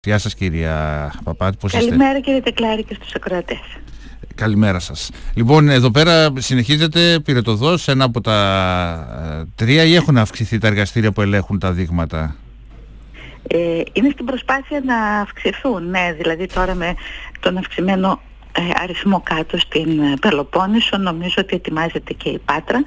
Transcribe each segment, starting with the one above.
Γεια σας κυρία Παπάτη, πώς είστε? Καλημέρα κύριε Τεκλάρη και στους ακροατές. Καλημέρα σας. Λοιπόν, εδώ πέρα συνεχίζεται πυρετοδός ένα από τα τρία ή έχουν αυξηθεί τα εργαστήρια που ελέγχουν τα δείγματα? Είναι στην προσπάθεια να αυξηθούν, ναι, δηλαδή τώρα με τον αυξημένο αριθμό κάτω στην Πελοπόννησο νομίζω ότι ετοιμάζεται και η Πάτρα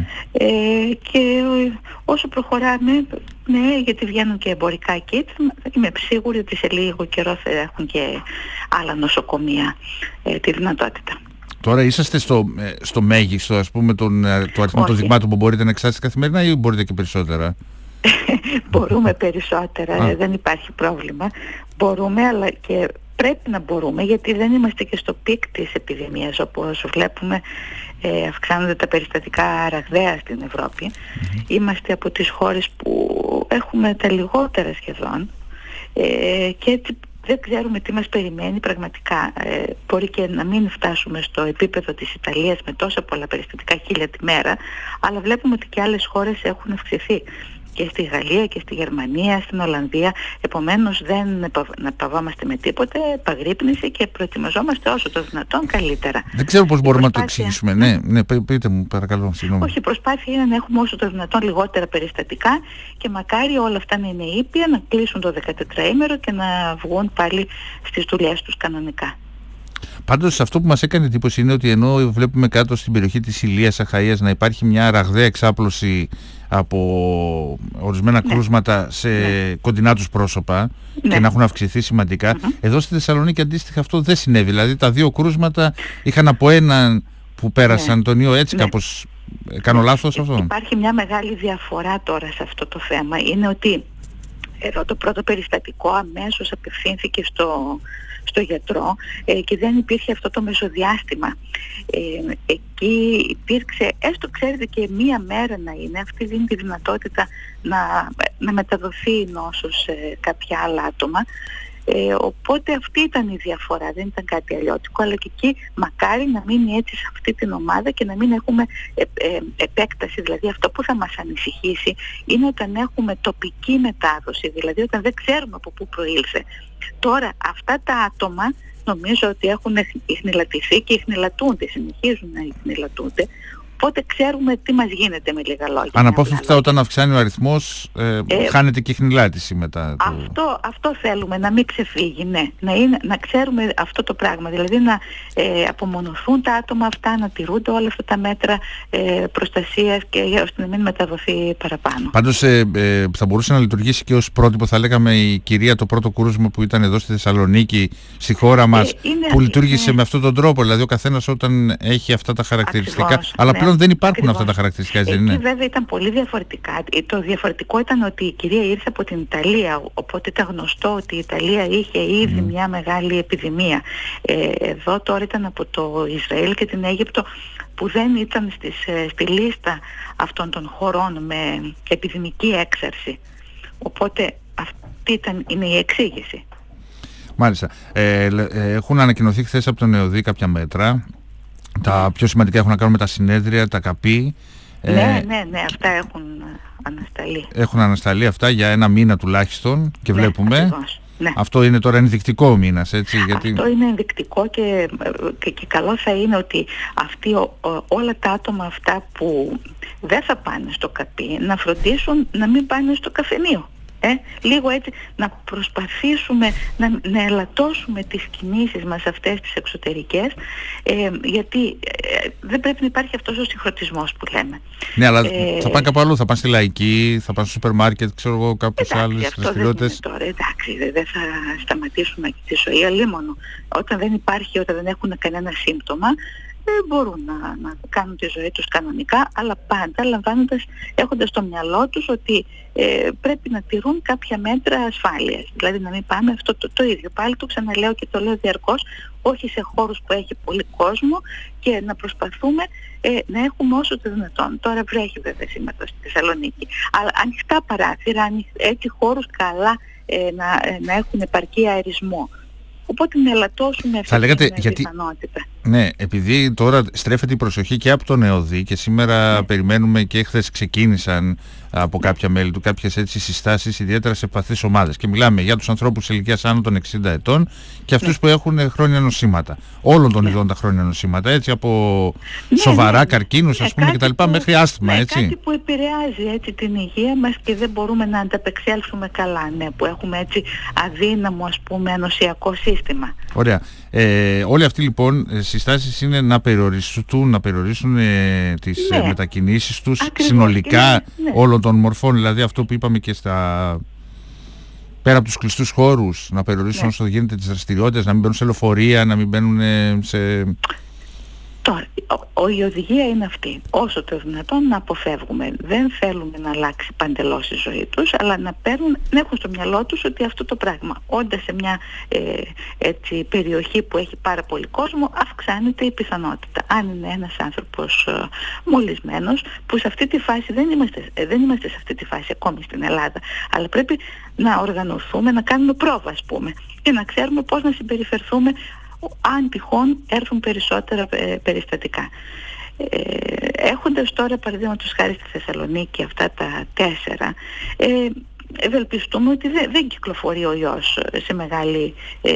και όσο προχωράμε, ναι, γιατί βγαίνουν και εμπορικά kits, είμαι σίγουρη ότι σε λίγο καιρό θα έχουν και άλλα νοσοκομεία τη δυνατότητα. Τώρα είσαστε στο μέγιστο, ας πούμε, του αριθμού των δειγμάτων που μπορείτε να εξάσετε καθημερινά ή μπορείτε και περισσότερα? Μπορούμε περισσότερα, δεν υπάρχει πρόβλημα. Μπορούμε, αλλά και πρέπει να μπορούμε, γιατί δεν είμαστε και στο πικ της επιδημίας, όπως βλέπουμε αυξάνονται τα περιστατικά ραγδαία στην Ευρώπη. Είμαστε από τις χώρες που έχουμε τα λιγότερα σχεδόν και έτσι δεν ξέρουμε τι μας περιμένει πραγματικά. Μπορεί και να μην φτάσουμε στο επίπεδο της Ιταλίας με τόσα πολλά περιστατικά 1000 τη μέρα, αλλά βλέπουμε ότι και άλλες χώρες έχουν αυξηθεί. Και στη Γαλλία και στη Γερμανία, στην Ολλανδία. Επομένως δεν παβόμαστε με τίποτε, επαγρύπνηση και προετοιμαζόμαστε όσο το δυνατόν καλύτερα. Δεν ξέρω πώς μπορούμε να το εξηγήσουμε. Ναι, πείτε μου παρακαλώ, συγγνώμη. Όχι, η προσπάθεια είναι να έχουμε όσο το δυνατόν λιγότερα περιστατικά και μακάρι όλα αυτά να είναι ήπια, να κλείσουν το 14ήμερο και να βγουν πάλι στις δουλειές τους κανονικά. Πάντως αυτό που μας έκανε εντύπωση είναι ότι ενώ βλέπουμε κάτω στην περιοχή της Ηλίας Αχαΐας να υπάρχει μια ραγδαία εξάπλωση από ορισμένα κρούσματα σε κοντινά τους πρόσωπα και να έχουν αυξηθεί σημαντικά, εδώ στη Θεσσαλονίκη αντίστοιχα αυτό δεν συνέβη. Δηλαδή τα δύο κρούσματα είχαν από έναν που πέρασαν τον ιό, έτσι κάπως. Κάνω λάθος αυτό? Υπάρχει μια μεγάλη διαφορά τώρα σε αυτό το θέμα. Είναι ότι εδώ το πρώτο περιστατικό αμέσως απευθύνθηκε στο γιατρό και δεν υπήρχε αυτό το μεσοδιάστημα. Εκεί υπήρξε, έστω ξέρετε και μία μέρα να είναι, αυτή δίνει τη δυνατότητα να μεταδοθεί η νόσος σε κάποια άλλα άτομα. Οπότε αυτή ήταν η διαφορά, δεν ήταν κάτι αλλιώτικο, αλλά και εκεί μακάρι να μείνει έτσι σε αυτή την ομάδα και να μην έχουμε επέκταση. Δηλαδή αυτό που θα μας ανησυχήσει είναι όταν έχουμε τοπική μετάδοση, δηλαδή όταν δεν ξέρουμε από πού προήλθε. Τώρα αυτά τα άτομα νομίζω ότι έχουν ιχνηλατηθεί και ιχνηλατούνται, συνεχίζουν να ιχνηλατούνται. Οπότε ξέρουμε τι μας γίνεται με λίγα λόγια. Αναπόφευκτα όταν αυξάνει ο αριθμός χάνεται και η χνηλάτιση μετά. Αυτό θέλουμε, να μην ξεφύγει, ναι. Να ξέρουμε αυτό το πράγμα. Δηλαδή να απομονωθούν τα άτομα αυτά, να τηρούνται όλα αυτά τα μέτρα προστασίας και ώστε να μην μεταδοθεί παραπάνω. Πάντως θα μπορούσε να λειτουργήσει και ως πρότυπο, θα λέγαμε, η κυρία το πρώτο κρούσμα που ήταν εδώ στη Θεσσαλονίκη, στη χώρα μας, που λειτουργήσε με αυτόν τον τρόπο. Δηλαδή ο καθένας όταν έχει αυτά τα χαρακτηριστικά. Ακριβώς, αλλά πλέον δεν υπάρχουν αυτά τα χαρακτηριστικά, δεν είναι? Βέβαια ήταν πολύ διαφορετικά. Το διαφορετικό ήταν ότι η κυρία ήρθε από την Ιταλία, οπότε ήταν γνωστό ότι η Ιταλία είχε ήδη μια μεγάλη επιδημία. Εδώ τώρα ήταν από το Ισραήλ και την Αίγυπτο που δεν ήταν στη λίστα αυτών των χωρών με επιδημική έξαρση. Οπότε αυτή είναι η εξήγηση. Μάλιστα. Έχουν ανακοινωθεί χθες από τον ΕΟΔΗ κάποια μέτρα. Τα πιο σημαντικά έχουν να κάνουν με τα συνέδρια, τα ΚΑΠΗ. Ναι, αυτά έχουν ανασταλεί. Έχουν ανασταλεί αυτά για ένα μήνα τουλάχιστον και βλέπουμε. Ακριβώς, ναι. Αυτό είναι τώρα ενδεικτικό ο μήνας, έτσι? Αυτό είναι ενδεικτικό και καλό θα είναι ότι όλα τα άτομα αυτά που δεν θα πάνε στο ΚΑΠΗ να φροντίσουν να μην πάνε στο καφενείο. Λίγο έτσι να προσπαθήσουμε να ελαττώσουμε τις κινήσεις μας αυτές τις εξωτερικές, γιατί δεν πρέπει να υπάρχει αυτός ο συγχρονισμός που λέμε. Ναι, αλλά θα πάνε κάπου αλλού, θα πάνε στη Λαϊκή, θα πάνε στο σούπερ μάρκετ, ξέρω εγώ, κάποιες άλλες δραστηριότητες. Τώρα, εντάξει, δεν θα σταματήσουμε τη ζωή, αλλήμονο. Όταν δεν έχουν κανένα σύμπτωμα, μπορούν να κάνουν τη ζωή τους κανονικά, αλλά πάντα έχοντας στο μυαλό τους ότι πρέπει να τηρούν κάποια μέτρα ασφάλειας. Δηλαδή να μην πάμε αυτό το ίδιο. Πάλι το ξαναλέω και το λέω διαρκώς, όχι σε χώρους που έχει πολύ κόσμο και να προσπαθούμε να έχουμε όσο το δυνατόν. Τώρα βρέχει βέβαια σήμερα στη Θεσσαλονίκη, αλλά ανοιχτά παράθυρα, έτσι χώρους καλά να έχουν επαρκή αερισμό. Οπότε να ελαττώσουμε αυτή την πιθανότητα. Ναι, επειδή τώρα στρέφεται η προσοχή και από τον ΕΟΔΗ και σήμερα περιμένουμε και χθες ξεκίνησαν από κάποια μέλη του κάποιες έτσι συστάσεις ιδιαίτερα σε ευπαθείς ομάδες και μιλάμε για τους ανθρώπους ηλικίας άνω των 60 ετών και αυτούς που έχουν χρόνια νοσήματα, όλων των ειδών τα χρόνια νοσήματα, έτσι από σοβαρά καρκίνους ας πούμε κτλ. Μέχρι άσθμα, έτσι. Κάτι που επηρεάζει έτσι την υγεία μας και δεν μπορούμε να ανταπεξέλθουμε καλά, που έχουμε έτσι αδύναμο ας πούμε ενωσιακό σύστημα. Ωραία. Όλοι αυτοί λοιπόν συστάσεις είναι να περιορίσουν τις μετακινήσεις τους συνολικά όλων των μορφών, δηλαδή αυτό που είπαμε και πέρα από τους κλειστούς χώρους, να περιορίσουν όσο γίνεται τις δραστηριότητες, να μην μπαίνουν σε λεωφορεία, να μην μπαίνουν σε... Τώρα, η οδηγία είναι αυτή. Όσο το δυνατόν να αποφεύγουμε. Δεν θέλουμε να αλλάξει παντελώς η ζωή τους, αλλά να έχουν στο μυαλό τους ότι αυτό το πράγμα, όντας σε μια έτσι, περιοχή που έχει πάρα πολύ κόσμο, αυξάνεται η πιθανότητα. Αν είναι ένας άνθρωπος μολυσμένος, που σε αυτή τη φάση δεν είμαστε σε αυτή τη φάση ακόμη στην Ελλάδα, αλλά πρέπει να οργανωθούμε, να κάνουμε πρόβα ας πούμε, και να ξέρουμε πώς να συμπεριφερθούμε αν τυχόν έρθουν περισσότερα περιστατικά. Έχοντας τώρα παραδείγματος χάρη στη Θεσσαλονίκη αυτά τα 4, ευελπιστούμε ότι δεν κυκλοφορεί ο ιός σε μεγάλη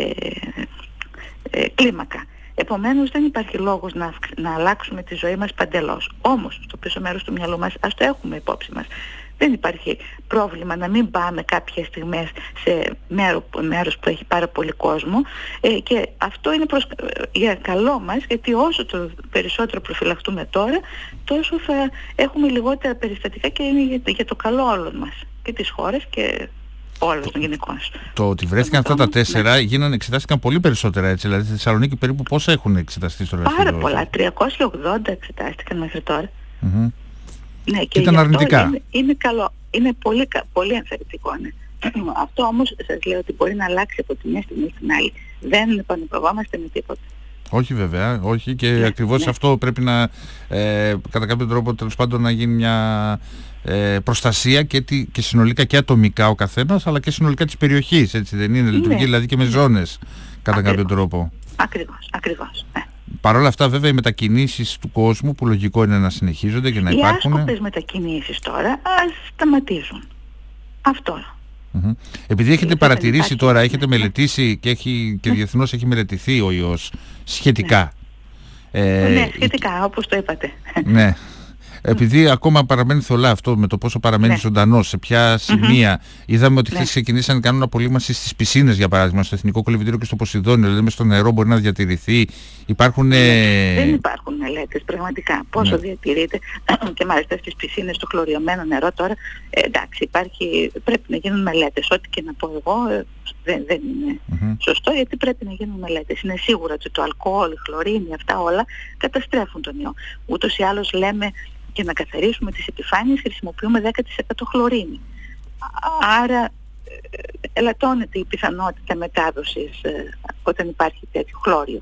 κλίμακα. Επομένως δεν υπάρχει λόγος να αλλάξουμε τη ζωή μας παντελώς. Όμως στο πίσω μέρος του μυαλού μας ας το έχουμε υπόψη μας. Δεν υπάρχει πρόβλημα να μην πάμε κάποιες στιγμές σε μέρος που έχει πάρα πολύ κόσμο και αυτό είναι για καλό μας, γιατί όσο το περισσότερο προφυλαχτούμε τώρα, τόσο θα έχουμε λιγότερα περιστατικά και είναι για το καλό όλων μας και της χώρας και όλων των γενικών. Το ότι βρέθηκαν αυτά τα 4 εξετάστηκαν πολύ περισσότερα, έτσι, δηλαδή στη Θεσσαλονίκη περίπου πόσα έχουν εξεταστεί στο Πάρα πολλά, 380 εξετάστηκαν μέχρι τώρα. Ναι, και ήταν αρνητικά. Είναι καλό, είναι πολύ ενθαρρυντικό. Ναι. Αυτό όμως σας λέω ότι μπορεί να αλλάξει από τη μια στιγμή στην άλλη. Δεν επανεπροβόμαστε με τίποτα. Όχι βέβαια, όχι, και ακριβώς αυτό πρέπει να κατά κάποιο τρόπο τέλος πάντων να γίνει μια προστασία και συνολικά και ατομικά ο καθένας, αλλά και συνολικά της περιοχής, έτσι δεν είναι, λειτουργεί δηλαδή και με ζώνες κατά κάποιο τρόπο. Ακριβώς. Ναι. Παρ' όλα αυτά βέβαια οι μετακινήσεις του κόσμου που λογικό είναι να συνεχίζονται και να υπάρχουν. Οι άσκοπες μετακινήσεις τώρα ας σταματήσουν. Αυτό. Επειδή έχετε παρατηρήσει τώρα, έχετε μελετήσει και διεθνώς έχει μελετηθεί ο ιός σχετικά. Ναι, σχετικά όπως το είπατε. Ναι. Επειδή ακόμα παραμένει θολά αυτό με το πόσο παραμένει ζωντανός, σε ποια σημεία είδαμε ότι χθες ξεκινήσαν να κάνουν απολύμανση στις πισίνες για παράδειγμα, στο Εθνικό Κολυβητήριο και στο Ποσειδόνιο, δηλαδή στο νερό μπορεί να διατηρηθεί. Δεν υπάρχουν μελέτες πραγματικά πόσο διατηρείται και μάλιστα στις πισίνες το χλωριωμένο νερό τώρα, εντάξει πρέπει να γίνουν μελέτες, ό,τι και να πω εγώ δεν είναι σωστό, γιατί πρέπει να γίνουν μελέτες. Είναι σίγουρο ότι το αλκοόλ, η χλωρίνη, αυτά όλα καταστρέφουν τον ιό. Ούτως ή άλλως λέμε, για να καθαρίσουμε τις επιφάνειες χρησιμοποιούμε 10% χλωρίνη. Άρα ελαττώνεται η πιθανότητα μετάδοσης όταν υπάρχει τέτοιο χλώριο.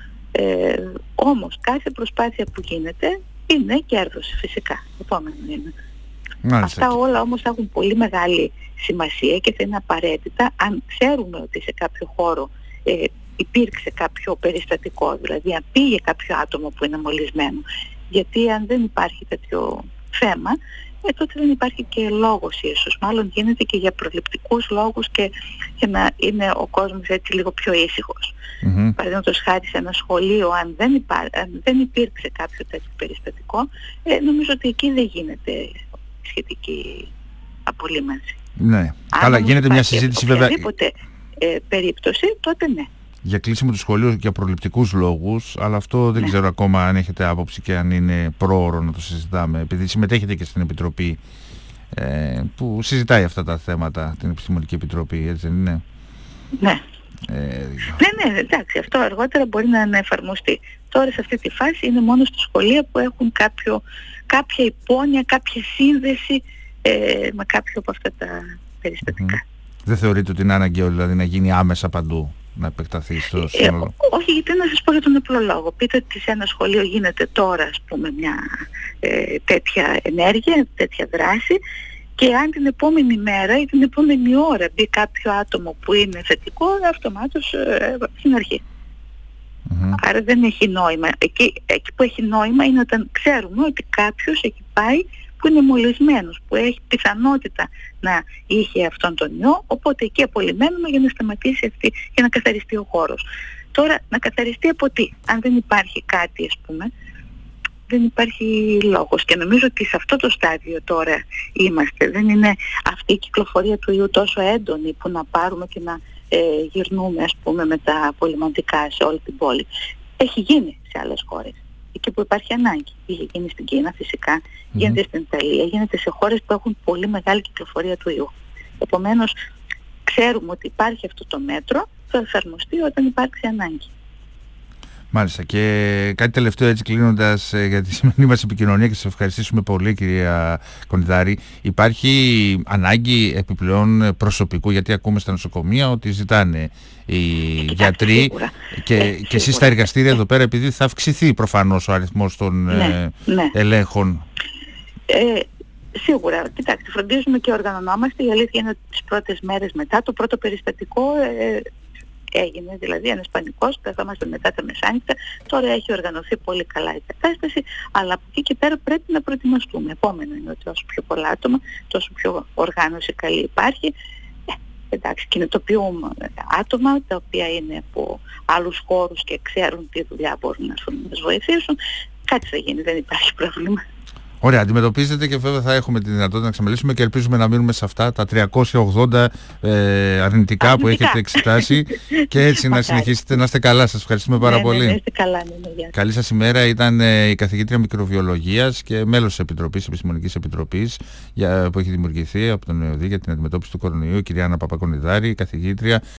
Όμως κάθε προσπάθεια που γίνεται είναι κέρδος φυσικά. Επόμενο είναι. Αυτά όλα όμως έχουν πολύ μεγάλη σημασία και θα είναι απαραίτητα αν ξέρουμε ότι σε κάποιο χώρο υπήρξε κάποιο περιστατικό, δηλαδή αν πήγε κάποιο άτομο που είναι μολυσμένο. Γιατί αν δεν υπάρχει τέτοιο θέμα, τότε δεν υπάρχει και λόγος ίσως. Μάλλον γίνεται και για προληπτικούς λόγους και για να είναι ο κόσμος έτσι λίγο πιο ήσυχος. Παραδείγματος χάρη σε ένα σχολείο, αν δεν υπήρξε κάποιο τέτοιο περιστατικό, νομίζω ότι εκεί δεν γίνεται σχετική απολύμανση. Ναι, αλλά γίνεται μια συζήτηση βέβαια. Οποιαδήποτε περίπτωση, τότε ναι. Για κλείσιμο του σχολείου για προληπτικούς λόγους, αλλά αυτό δεν ξέρω ακόμα αν έχετε άποψη και αν είναι πρόωρο να το συζητάμε, επειδή συμμετέχετε και στην Επιτροπή που συζητάει αυτά τα θέματα, την Επιστημονική Επιτροπή, έτσι δεν είναι? Ναι. Ναι, εντάξει, αυτό αργότερα μπορεί να εφαρμοστεί. Τώρα σε αυτή τη φάση είναι μόνο στα σχολεία που έχουν κάποια υπόνοια, κάποια σύνδεση με κάποιο από αυτά τα περιστατικά. Δεν θεωρείτε ότι είναι αναγκαίο δηλαδή να γίνει άμεσα παντού, να επεκταθεί στο σύνολο? Όχι, γιατί να σας πω για τον απλό λόγο. Πείτε ότι σε ένα σχολείο γίνεται τώρα ας πούμε μια τέτοια ενέργεια, τέτοια δράση, και αν την επόμενη μέρα ή την επόμενη ώρα μπει κάποιο άτομο που είναι θετικό, αυτομάτως στην αρχή. Άρα δεν έχει νόημα. Εκεί που έχει νόημα είναι όταν ξέρουμε ότι κάποιος έχει πάει που είναι μολυσμένος, που έχει πιθανότητα να είχε αυτόν τον ιό, οπότε εκεί απολυμμένουμε για να σταματήσει αυτή, για να καθαριστεί ο χώρος. Τώρα, να καθαριστεί από τι? Αν δεν υπάρχει κάτι, ας πούμε, δεν υπάρχει λόγος. Και νομίζω ότι σε αυτό το στάδιο τώρα είμαστε. Δεν είναι αυτή η κυκλοφορία του ιού τόσο έντονη που να πάρουμε και να γυρνούμε, ας πούμε, με τα απολυμαντικά σε όλη την πόλη. Έχει γίνει σε άλλες χώρες. Εκεί που υπάρχει ανάγκη. Είχε γίνει στην Κίνα φυσικά, γίνεται στην Ιταλία, γίνεται σε χώρες που έχουν πολύ μεγάλη κυκλοφορία του ιού. Επομένως, ξέρουμε ότι υπάρχει αυτό το μέτρο, θα εφαρμοστεί όταν υπάρξει ανάγκη. Μάλιστα. Και κάτι τελευταίο, έτσι κλείνοντας, για τη σημερινή μας επικοινωνία, και σας ευχαριστήσουμε πολύ, κυρία Κονιδάρη. Υπάρχει ανάγκη επιπλέον προσωπικού, γιατί ακούμε στα νοσοκομεία ότι ζητάνε οι γιατροί σίγουρα. Και εσείς στα εργαστήρια εδώ πέρα, επειδή θα αυξηθεί προφανώς ο αριθμός των ελέγχων. Σίγουρα. Κοιτάξτε, φροντίζουμε και οργανωνόμαστε. Η αλήθεια είναι ότι τις πρώτες μέρες μετά το πρώτο περιστατικό έγινε, δηλαδή ένας πανικός, καθόμαστε μετά τα μεσάνυχτα. Τώρα έχει οργανωθεί πολύ καλά η κατάσταση, αλλά από εκεί και πέρα πρέπει να προετοιμαστούμε. Επόμενο είναι ότι όσο πιο πολλά άτομα, τόσο πιο οργάνωση καλή υπάρχει. Εντάξει, κινητοποιούμε άτομα τα οποία είναι από άλλους χώρους και ξέρουν τι δουλειά μπορούν να μας βοηθήσουν. Κάτι θα γίνει, δεν υπάρχει πρόβλημα. Ωραία, αντιμετωπίζετε, και βέβαια θα έχουμε τη δυνατότητα να ξεμελήσουμε και ελπίζουμε να μείνουμε σε αυτά τα 380 αρνητικά που έχετε εξετάσει και έτσι να συνεχίσετε να είστε καλά. Σας ευχαριστούμε πάρα πολύ. Ναι, είστε καλά. Καλή σας ημέρα. Ήταν η καθηγήτρια μικροβιολογίας και μέλος της Επιτροπής, Επιστημονικής Επιτροπής που έχει δημιουργηθεί από τον ΕΟΔΗ για την αντιμετώπιση του κορονοϊού, η κυρία Άννα Παπακονιδάρη, η καθηγήτρια